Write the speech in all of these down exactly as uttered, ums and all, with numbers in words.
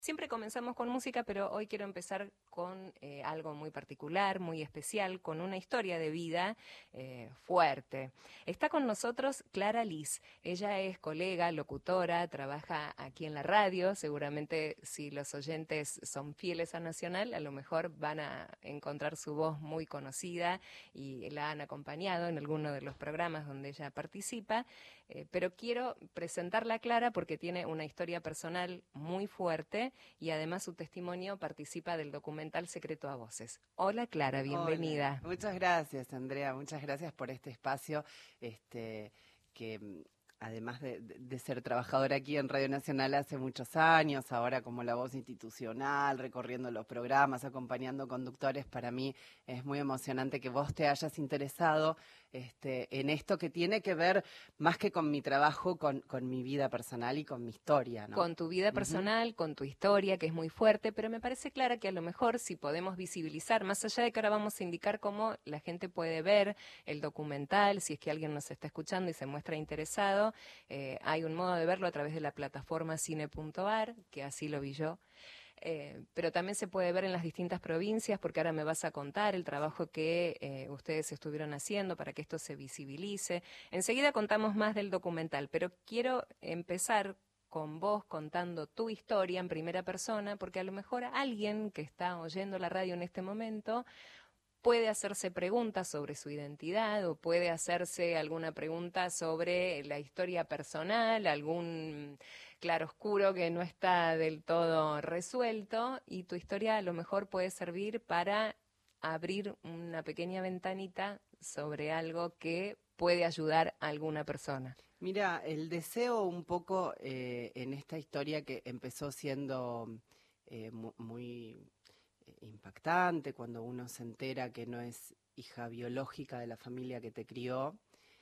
Siempre comenzamos con música, pero hoy quiero empezar con eh, algo muy particular, muy especial, con una historia de vida eh, fuerte. Está con nosotros Clara Liz. Ella es colega, locutora, trabaja aquí en la radio. Seguramente si los oyentes son fieles a Nacional, a lo mejor van a encontrar su voz muy conocida y la han acompañado en alguno de los programas donde ella participa. Eh, pero quiero presentarla a Clara porque tiene una historia personal muy fuerte y además su testimonio participa del documental Secreto a Voces. Hola Clara, Hola, bienvenida. muchas gracias Andrea, muchas gracias por este espacio, este, que mm, además de, de- de ser trabajadora aquí en Radio Nacional hace muchos años, ahora como la voz institucional, recorriendo los programas, acompañando conductores, para mí es muy emocionante que vos te hayas interesado este, en esto que tiene que ver más que con mi trabajo, con, con mi vida personal y con mi historia, ¿no? Con tu vida Ujú. personal, con tu historia, que es muy fuerte, pero me parece, Clara, que a lo mejor si podemos visibilizar, más allá de que ahora vamos a indicar cómo la gente puede ver el documental, si es que alguien nos está escuchando y se muestra interesado, eh, hay un modo de verlo a través de la plataforma cine punto ar, que así lo vi yo. Eh, pero también se puede ver en las distintas provincias, porque ahora me vas a contar el trabajo que eh, ustedes estuvieron haciendo para que esto se visibilice. Enseguida contamos más del documental, pero quiero empezar con vos contando tu historia en primera persona, porque a lo mejor alguien que está oyendo la radio en este momento puede hacerse preguntas sobre su identidad o puede hacerse alguna pregunta sobre la historia personal, algún claroscuro que no está del todo resuelto, y tu historia a lo mejor puede servir para abrir una pequeña ventanita sobre algo que puede ayudar a alguna persona. Mira, el deseo un poco eh, en esta historia que empezó siendo eh, mu- muy eh, impactante cuando uno se entera que no es hija biológica de la familia que te crió,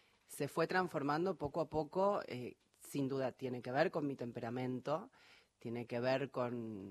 se fue transformando poco a poco, eh, sin duda tiene que ver con mi temperamento, tiene que ver con,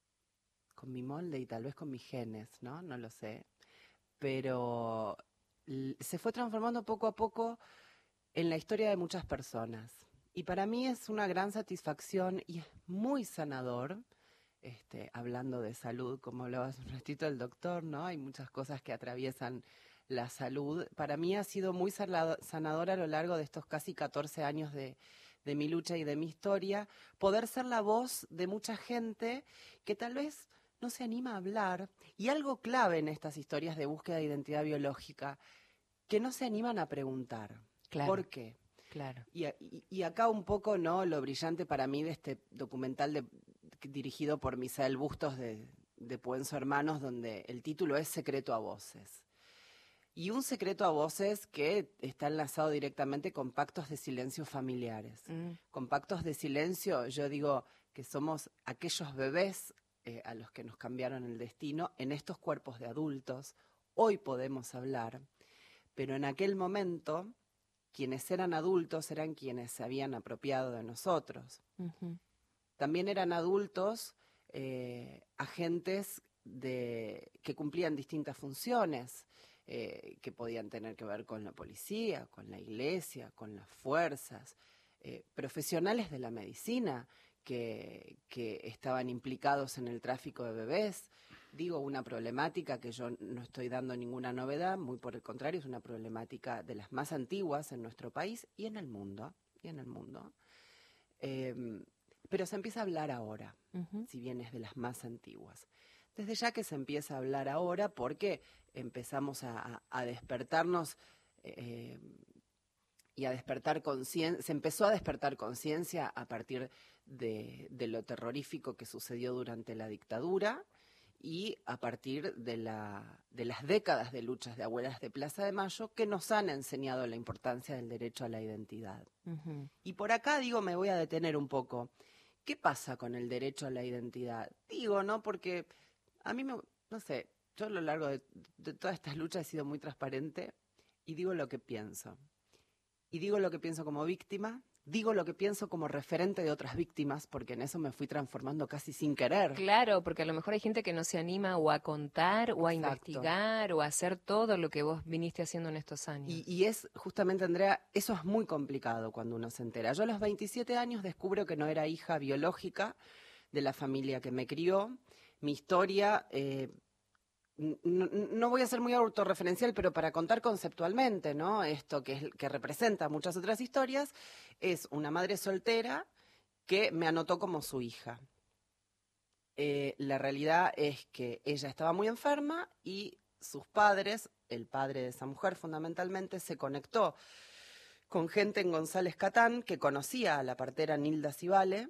con mi molde y tal vez con mis genes, ¿no? No lo sé, pero l- se fue transformando poco a poco en la historia de muchas personas. Y para mí es una gran satisfacción y es muy sanador, este, hablando de salud, como hablaba hace un ratito el doctor, ¿no? Hay muchas cosas que atraviesan la salud. Para mí ha sido muy sanador a lo largo de estos casi catorce años de, de mi lucha y de mi historia, poder ser la voz de mucha gente que tal vez no se anima a hablar. Y algo clave en estas historias de búsqueda de identidad biológica, que no se animan a preguntar. Claro, ¿Por qué? claro. Y, y, y acá un poco, ¿no? Lo brillante para mí de este documental de, dirigido por Misael Bustos de, de Puenzo Hermanos, donde el título es Secreto a Voces. Y un secreto a voces que está enlazado directamente con pactos de silencio familiares. Mm, Con pactos de silencio, yo digo que somos aquellos bebés eh, a los que nos cambiaron el destino en estos cuerpos de adultos. Hoy podemos hablar, pero en aquel momento quienes eran adultos eran quienes se habían apropiado de nosotros. ujú. También eran adultos eh, agentes de, que cumplían distintas funciones, eh, que podían tener que ver con la policía, con la iglesia, con las fuerzas, eh, profesionales de la medicina que, que estaban implicados en el tráfico de bebés. Digo, una problemática que yo no estoy dando ninguna novedad, muy por el contrario, es una problemática de las más antiguas en nuestro país y en el mundo, y en el mundo. Eh, pero se empieza a hablar ahora, Ujú. si bien es de las más antiguas. Desde ya que se empieza a hablar ahora porque empezamos a, a, a despertarnos eh, y a despertar conciencia, se empezó a despertar conciencia a partir de, de lo terrorífico que sucedió durante la dictadura y a partir de, la, de las décadas de luchas de abuelas de Plaza de Mayo que nos han enseñado la importancia del derecho a la identidad. Ujú. Y por acá, digo, me voy a detener un poco. ¿Qué pasa con el derecho a la identidad? Digo, ¿no? Porque a mí me, no sé, yo a lo largo de, de todas estas luchas he sido muy transparente y digo lo que pienso. Y digo lo que pienso como víctima, digo lo que pienso como referente de otras víctimas, porque en eso me fui transformando casi sin querer. Claro, porque a lo mejor hay gente que no se anima o a contar o a Exacto. investigar o a hacer todo lo que vos viniste haciendo en estos Y, años. y es justamente, Andrea, eso es muy complicado cuando uno se entera. Yo a los veintisiete años descubro que no era hija biológica de la familia que me crió. Mi historia, eh, no, no voy a ser muy autorreferencial, pero para contar conceptualmente, ¿no? Esto que, es, que representa muchas otras historias, es una madre soltera que me anotó como su hija. Eh, la realidad es que ella estaba muy enferma y sus padres, el padre de esa mujer fundamentalmente, se conectó con gente en González Catán que conocía a la partera Nilda Civale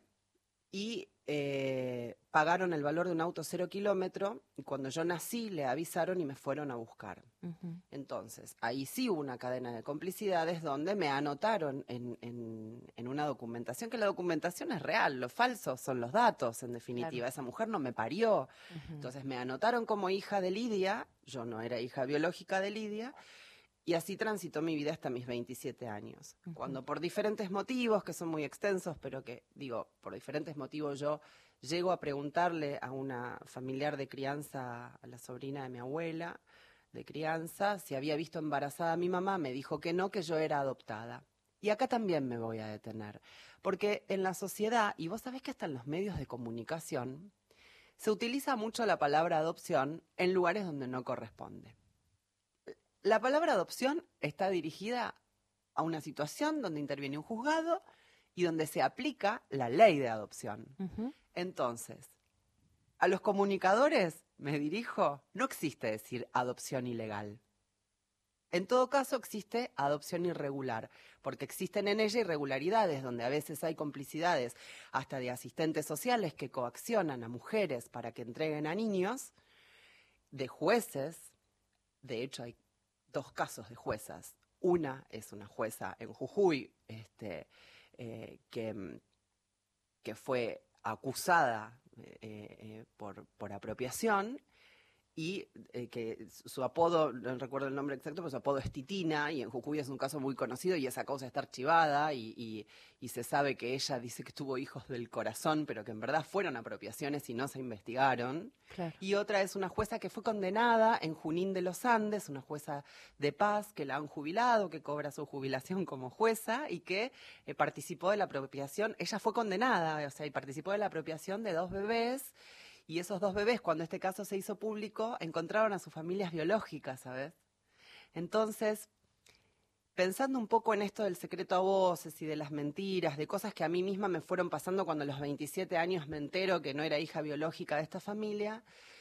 y eh, pagaron el valor de un auto cero kilómetro y cuando yo nací le avisaron y me fueron a buscar. Uh-huh. Entonces, ahí sí hubo una cadena de complicidades donde me anotaron en, en, en una documentación, que la documentación es real, lo falso son los datos, en definitiva. Claro. Esa mujer no me parió. Uh-huh. Entonces me anotaron como hija de Lidia, yo no era hija biológica de Lidia, y así transitó mi vida hasta mis veintisiete años. Uh-huh. Cuando por diferentes motivos, que son muy extensos, pero que, digo, por diferentes motivos yo llego a preguntarle a una familiar de crianza, a la sobrina de mi abuela, de crianza, si había visto embarazada a mi mamá, me dijo que no, que yo era adoptada. Y acá también me voy a detener, porque en la sociedad, y vos sabés que hasta en los medios de comunicación, se utiliza mucho la palabra adopción en lugares donde no corresponde. La palabra adopción está dirigida a una situación donde interviene un juzgado y donde se aplica la ley de adopción. Uh-huh. Entonces, a los comunicadores me dirijo, no existe decir adopción ilegal. En todo caso existe adopción irregular, porque existen en ella irregularidades donde a veces hay complicidades hasta de asistentes sociales que coaccionan a mujeres para que entreguen a niños, de jueces, de hecho hay dos casos de juezas. Una es una jueza en Jujuy este, eh, que, que fue acusada eh, eh, por, por apropiación y eh, que su apodo, no recuerdo el nombre exacto, pero su apodo es Titina, y en Jujuy es un caso muy conocido y esa causa está archivada y, y, y se sabe que ella dice que tuvo hijos del corazón, pero que en verdad fueron apropiaciones y no se investigaron. Claro. Y otra es una jueza que fue condenada en Junín de los Andes, una jueza de paz que la han jubilado, que cobra su jubilación como jueza y que eh, participó de la apropiación. Ella fue condenada, o sea, y participó de la apropiación de dos bebés. Y esos dos bebés, cuando este caso se hizo público, encontraron a sus familias biológicas, ¿sabes? Entonces, pensando un poco en esto del secreto a voces y de las mentiras, de cosas que a mí misma me fueron pasando cuando a los veintisiete años me entero que no era hija biológica de esta familia,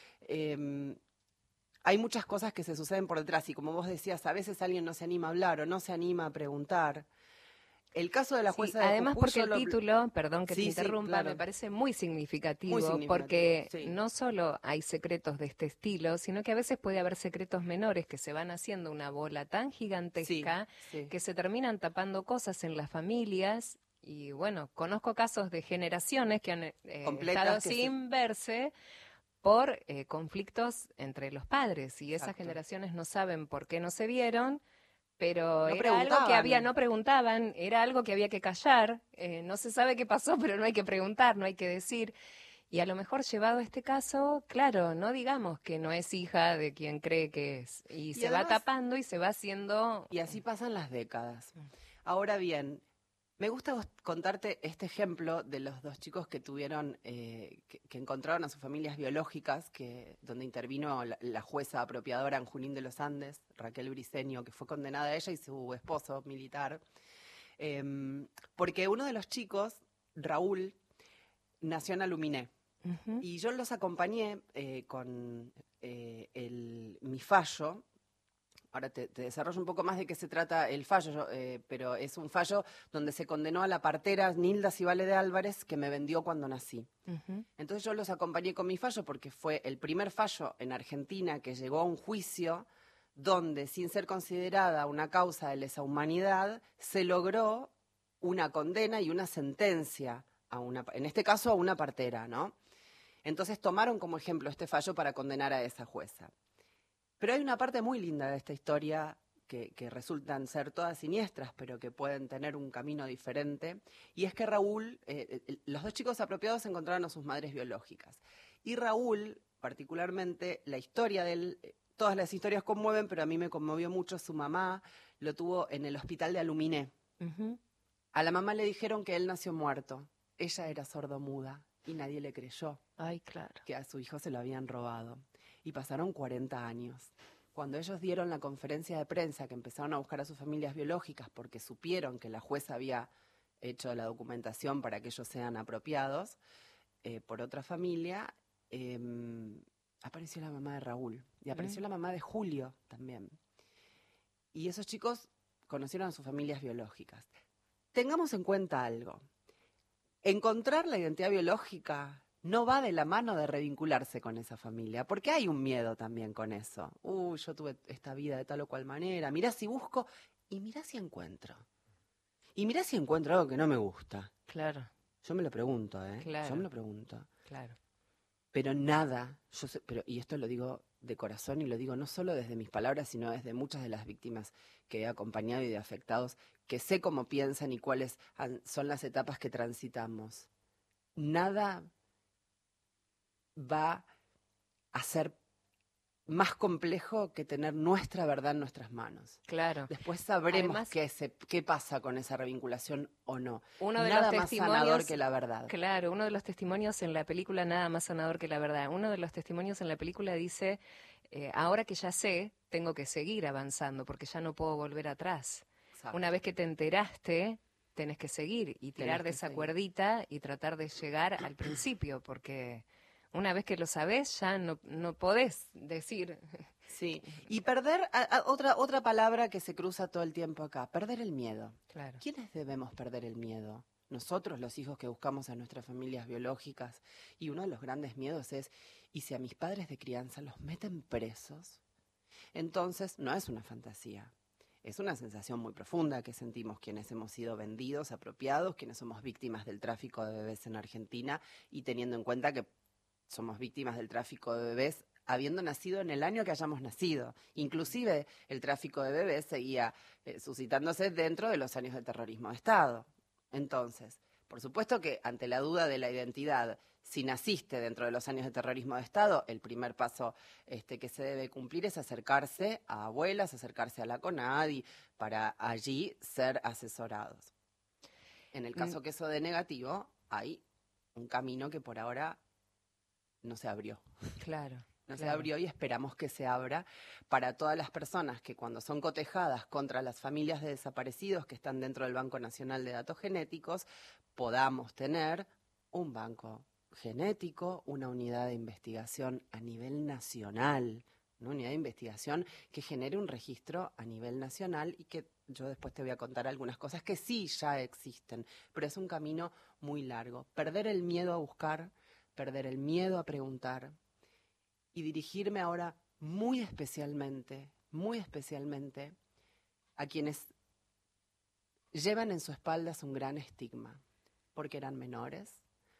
eh, hay muchas cosas que se suceden por detrás. Y como vos decías, a veces alguien no se anima a hablar o no se anima a preguntar. El caso de la jueza sí, de además Jujuy, porque el lo... título, perdón que sí, te interrumpa, sí, claro. me parece muy significativo, muy significativo porque sí. no solo hay secretos de este estilo, sino que a veces puede haber secretos menores que se van haciendo una bola tan gigantesca sí, sí. que se terminan tapando cosas en las familias. Y bueno, conozco casos de generaciones que han eh, estado que sin se... verse por eh, conflictos entre los padres y Exacto. esas generaciones no saben por qué no se vieron. Pero no era algo que había, no preguntaban, era algo que había que callar, eh, no se sabe qué pasó, pero no hay que preguntar, no hay que decir. Y a lo mejor llevado a este caso, claro, no digamos que no es hija de quien cree que es. Y, y se además, va tapando y se va haciendo... Y así pasan las décadas. Ahora bien, me gusta contarte este ejemplo de los dos chicos que tuvieron, eh, que, que encontraron a sus familias biológicas, que donde intervino la, la jueza apropiadora en Junín de los Andes, Raquel Briceño, que fue condenada a ella y su esposo militar, eh, porque uno de los chicos, Raúl, nació en Aluminé. Uh-huh. Y yo los acompañé eh, con eh, el, mi fallo. Ahora te, te desarrollo un poco más de qué se trata el fallo, eh, pero es un fallo donde se condenó a la partera Nilda Civale de Álvarez que me vendió cuando nací. Uh-huh. Entonces yo los acompañé con mi fallo porque fue el primer fallo en Argentina que llegó a un juicio donde, sin ser considerada una causa de lesa humanidad, se logró una condena y una sentencia, a una, en este caso a una partera, ¿no? Entonces tomaron como ejemplo este fallo para condenar a esa jueza. Pero hay una parte muy linda de esta historia que, que resultan ser todas siniestras, pero que pueden tener un camino diferente, y es que Raúl, eh, los dos chicos apropiados encontraron a sus madres biológicas. Y Raúl, particularmente, la historia de él, todas las historias conmueven, pero a mí me conmovió mucho, su mamá lo tuvo en el hospital de Aluminé. Uh-huh. A la mamá le dijeron que él nació muerto, ella era sordomuda. y nadie le creyó. Ay, claro. Que a su hijo se lo habían robado. Y pasaron cuarenta años. Cuando ellos dieron la conferencia de prensa, que empezaron a buscar a sus familias biológicas porque supieron que la jueza había hecho la documentación para que ellos sean apropiados eh, por otra familia, eh, apareció la mamá de Raúl y apareció mm. la mamá de Julio también. Y esos chicos conocieron a sus familias biológicas. Tengamos en cuenta algo. Encontrar la identidad biológica no va de la mano de revincularse con esa familia, porque hay un miedo también con eso. Uy, yo tuve esta vida de tal o cual manera, mirá si busco y mirá si encuentro. Y mirá si encuentro algo que no me gusta. Claro. Yo me lo pregunto, ¿eh? Claro. Yo me lo pregunto. Claro. Pero nada, yo sé, pero, y esto lo digo de corazón y lo digo no solo desde mis palabras, sino desde muchas de las víctimas que he acompañado y de afectados, que sé cómo piensan y cuáles han, son las etapas que transitamos. Nada va a ser más complejo que tener nuestra verdad en nuestras manos. Claro. Después sabremos Además, qué, se, qué pasa con esa revinculación o no. Uno de Nada los más sanador que la verdad. Claro, uno de los testimonios en la película, nada más sanador que la verdad. Uno de los testimonios en la película dice, eh, ahora que ya sé, tengo que seguir avanzando porque ya no puedo volver atrás. Exacto. Una vez que te enteraste, tenés que seguir y tirar de esa seguir. cuerdita y tratar de llegar al principio, porque una vez que lo sabés, ya no, no podés decir. Sí, y perder, a, a, otra, otra palabra que se cruza todo el tiempo acá, perder el miedo. Claro. ¿Quiénes debemos perder el miedo? Nosotros, los hijos que buscamos a nuestras familias biológicas. Y uno de los grandes miedos es, ¿y si a mis padres de crianza los meten presos? Entonces, no es una fantasía. Es una sensación muy profunda que sentimos quienes hemos sido vendidos, apropiados, quienes somos víctimas del tráfico de bebés en Argentina y teniendo en cuenta que somos víctimas del tráfico de bebés habiendo nacido en el año que hayamos nacido. Inclusive el tráfico de bebés seguía eh, suscitándose dentro de los años del terrorismo de Estado. Entonces, por supuesto que ante la duda de la identidad, si naciste dentro de los años de terrorismo de Estado, el primer paso este, que se debe cumplir es acercarse a abuelas, acercarse a la CONADI, para allí ser asesorados. En el caso mm. que eso dé negativo, hay un camino que por ahora no se abrió. Claro. No claro. se abrió y esperamos que se abra para todas las personas que cuando son cotejadas contra las familias de desaparecidos que están dentro del Banco Nacional de Datos Genéticos, podamos tener un banco genético, una unidad de investigación a nivel nacional, una unidad de investigación que genere un registro a nivel nacional y que yo después te voy a contar algunas cosas que sí ya existen, pero es un camino muy largo. Perder el miedo a buscar, perder el miedo a preguntar y dirigirme ahora muy especialmente, muy especialmente a quienes llevan en su espaldas un gran estigma, porque eran menores,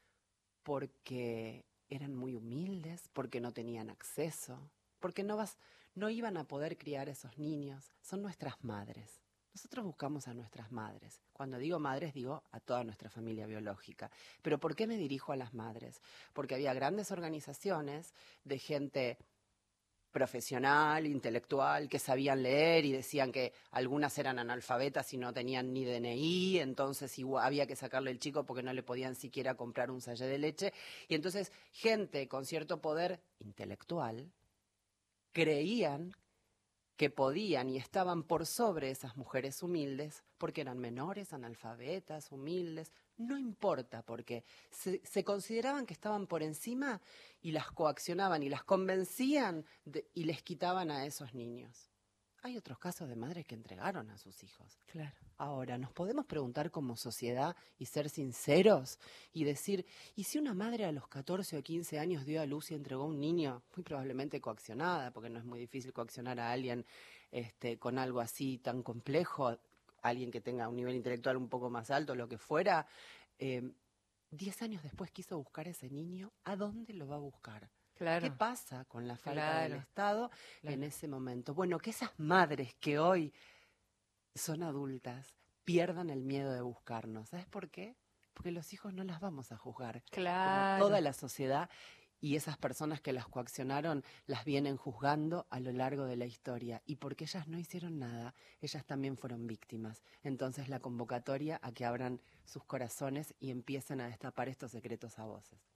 porque eran muy humildes, porque no tenían acceso, porque no, vas, no iban a poder criar a esos niños. Son nuestras madres. Nosotros buscamos a nuestras madres. Cuando digo madres, digo a toda nuestra familia biológica. ¿Pero por qué me dirijo a las madres? Porque había grandes organizaciones de gente profesional, intelectual, que sabían leer y decían que algunas eran analfabetas y no tenían ni D N I, entonces igual había que sacarle el chico porque no le podían siquiera comprar un sachet de leche. Y entonces gente con cierto poder intelectual creían que podían y estaban por sobre esas mujeres humildes, porque eran menores, analfabetas, humildes, no importa, porque se, se consideraban que estaban por encima y las coaccionaban y las convencían de, y les quitaban a esos niños. Hay otros casos de madres que entregaron a sus hijos. Claro. Ahora, nos podemos preguntar como sociedad y ser sinceros y decir, ¿y si una madre a los catorce o quince años dio a luz y entregó un niño, muy probablemente coaccionada, porque no es muy difícil coaccionar a alguien este, con algo así tan complejo, alguien que tenga un nivel intelectual un poco más alto, lo que fuera, eh, diez años después quiso buscar a ese niño, ¿a dónde lo va a buscar? Claro. ¿Qué pasa con la falta claro. del Estado claro. en ese momento? Bueno, que esas madres que hoy son adultas pierdan el miedo de buscarnos. ¿Sabes por qué? Porque los hijos no las vamos a juzgar. Claro. Como toda la sociedad y esas personas que las coaccionaron las vienen juzgando a lo largo de la historia. Y porque ellas no hicieron nada, ellas también fueron víctimas. Entonces la convocatoria a que abran sus corazones y empiecen a destapar estos secretos a voces.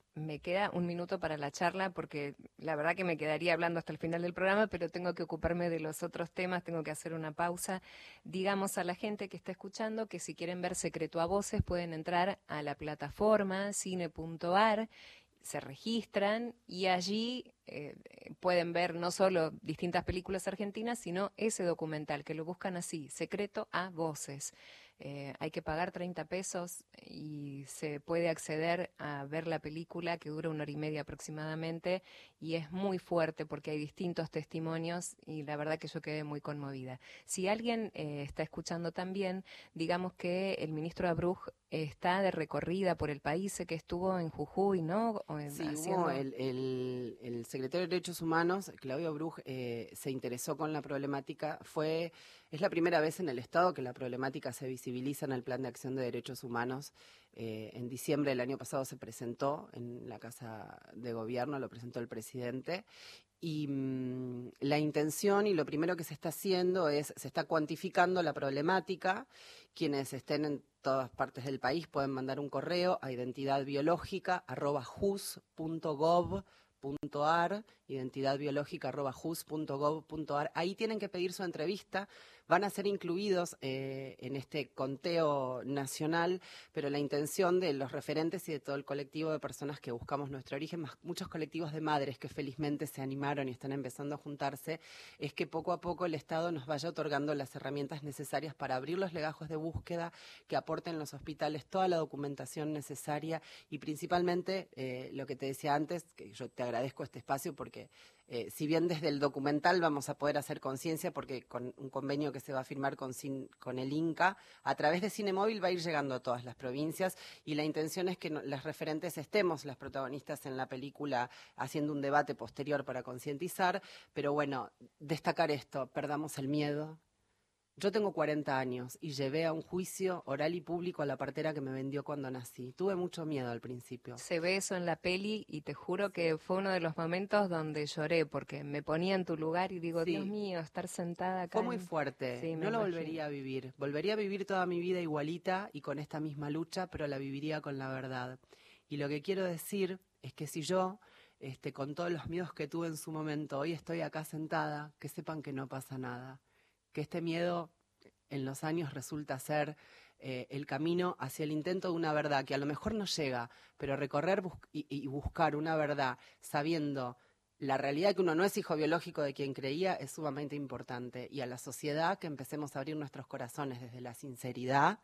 Me queda un minuto para la charla porque la verdad que me quedaría hablando hasta el final del programa, pero tengo que ocuparme de los otros temas, tengo que hacer una pausa. Digamos a la gente que está escuchando que si quieren ver Secreto a Voces pueden entrar a la plataforma cine punto ar, se registran y allí eh, pueden ver no solo distintas películas argentinas, sino ese documental, que lo buscan así, Secreto a Voces. Eh, hay que pagar treinta pesos y se puede acceder a ver la película, que dura una hora y media aproximadamente, y es muy fuerte porque hay distintos testimonios y la verdad que yo quedé muy conmovida. Si alguien eh, está escuchando también, digamos que el ministro Abruj está de recorrida por el país, sé que estuvo en Jujuy, ¿no? O en, Sí, haciendo... hubo el, el, el secretario de Derechos Humanos, Claudio Bruj, eh, se interesó con la problemática. Fue, es la primera vez en el Estado que la problemática se visibiliza en el Plan de Acción de Derechos Humanos. Eh, en diciembre del año pasado se presentó en la Casa de Gobierno, lo presentó el presidente. Y mmm, la intención y lo primero que se está haciendo es, se está cuantificando la problemática. Quienes estén en todas partes del país pueden mandar un correo a identidadbiológica arroba jus punto gov punto ar, identidadbiológica arroba jus punto gov punto ar. Ahí tienen que pedir su entrevista. Van a ser incluidos eh, en este conteo nacional, pero la intención de los referentes y de todo el colectivo de personas que buscamos nuestro origen, más muchos colectivos de madres que felizmente se animaron y están empezando a juntarse, es que poco a poco el Estado nos vaya otorgando las herramientas necesarias para abrir los legajos de búsqueda, que aporten los hospitales toda la documentación necesaria y principalmente eh, lo que te decía antes, que yo te agradezco este espacio porque eh, si bien desde el documental vamos a poder hacer conciencia, porque con un convenio que se va a firmar con, con el INCA, a través de Cinemóvil va a ir llegando a todas las provincias y la intención es que no, las referentes estemos, las protagonistas en la película, haciendo un debate posterior para concientizar, pero bueno, destacar esto, perdamos el miedo. Yo tengo cuarenta años y llevé a un juicio oral y público a la partera que me vendió cuando nací. Tuve mucho miedo al principio. Se ve eso en la peli y te juro que fue uno de los momentos donde lloré porque me ponía en tu lugar y digo, Sí. Dios mío, estar sentada acá. Fue muy en... fuerte, sí, no lo imagino. volvería a vivir. Volvería a vivir toda mi vida igualita y con esta misma lucha, pero la viviría con la verdad. Y lo que quiero decir es que si yo, este, con todos los miedos que tuve en su momento, hoy estoy acá sentada, que sepan que no pasa nada. Que este miedo en los años resulta ser eh, el camino hacia el intento de una verdad que a lo mejor no llega, pero recorrer bus y, y buscar una verdad sabiendo la realidad que uno no es hijo biológico de quien creía es sumamente importante. Y a la sociedad que empecemos a abrir nuestros corazones desde la sinceridad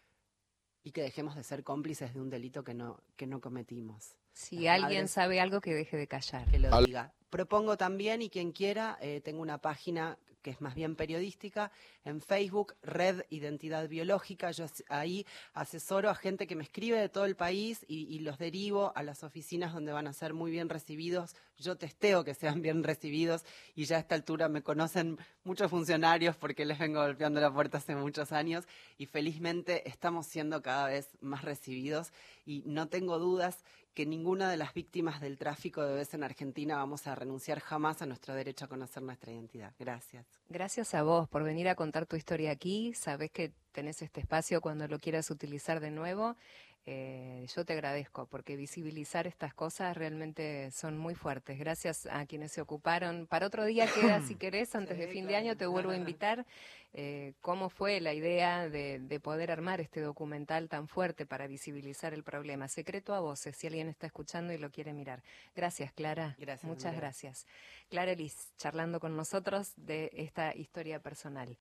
y que dejemos de ser cómplices de un delito que no, que no cometimos. Si Las alguien madres, sabe algo, que deje de callar. Que lo diga. Propongo también, y quien quiera, eh, tengo una página que es más bien periodística, en Facebook, Red Identidad Biológica. Yo ahí asesoro a gente que me escribe de todo el país y, y los derivo a las oficinas donde van a ser muy bien recibidos. Yo testeo que sean bien recibidos y ya a esta altura me conocen muchos funcionarios porque les vengo golpeando la puerta hace muchos años y felizmente estamos siendo cada vez más recibidos y no tengo dudas que ninguna de las víctimas del tráfico de bebés en Argentina vamos a renunciar jamás a nuestro derecho a conocer nuestra identidad. Gracias. Gracias a vos por venir a contar tu historia aquí. Sabés que tenés este espacio cuando lo quieras utilizar de nuevo. Eh, yo te agradezco porque visibilizar estas cosas realmente son muy fuertes. Gracias a quienes se ocuparon. Para otro día queda, si querés, antes Sí, de fin claro. de año te vuelvo a invitar. Eh, ¿Cómo fue la idea de, de poder armar este documental tan fuerte para visibilizar el problema? Secreto a Voces, si alguien está escuchando y lo quiere mirar. Gracias, Clara. Gracias, Muchas Andrea. gracias. Clara Elis, charlando con nosotros de esta historia personal.